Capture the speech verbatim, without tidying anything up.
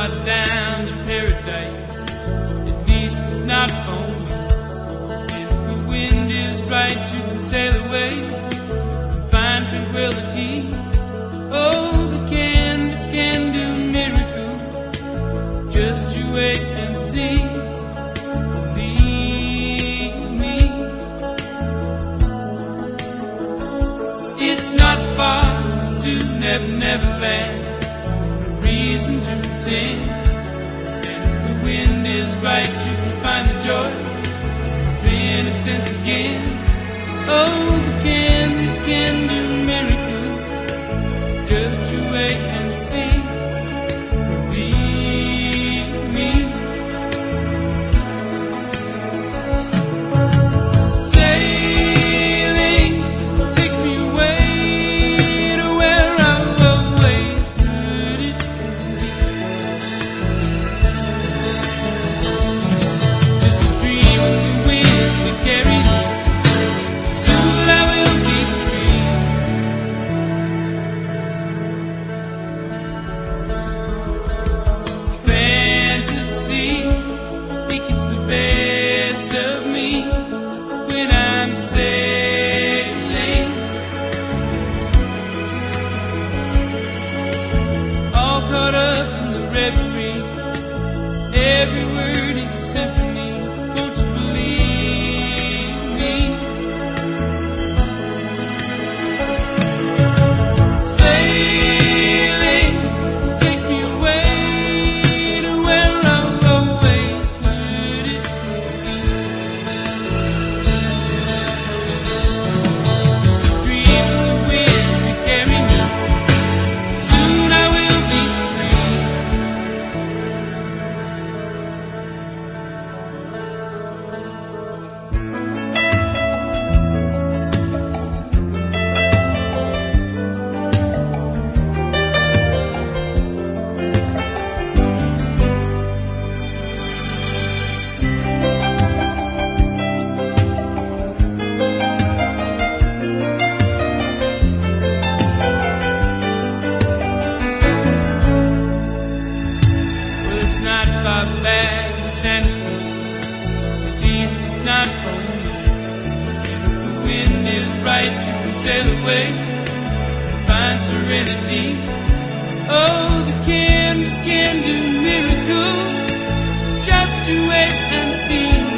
far down to paradise, at least it's not for me. If the wind is right, you can sail away and find tranquility. Oh, the canvas can do miracles. Just you wait and see. Believe me. It's not far to Never Never Land. Reason to pretend. And if the wind is right, you can find the joy of innocence again. Oh, the canvas can do miracles. Just you wait and see. Believe me. Sailing takes me away to where I've always heard it. Just a dream of the wind that carries me. Soon I will be free. Fantasy think it's the best of me when I'm sailing, all caught up in the reverie. Every word is a symphony. Won't you believe me? Sailing takes me away to where I've always heard it. Just a dream of the wind to carry me. Soon I will be free. Well, it's not far back to Santa Cruz. At least it's not for me. And if the wind is right, you can sail away and find serenity. Oh, the canvas can do miracles. Just you wait and see.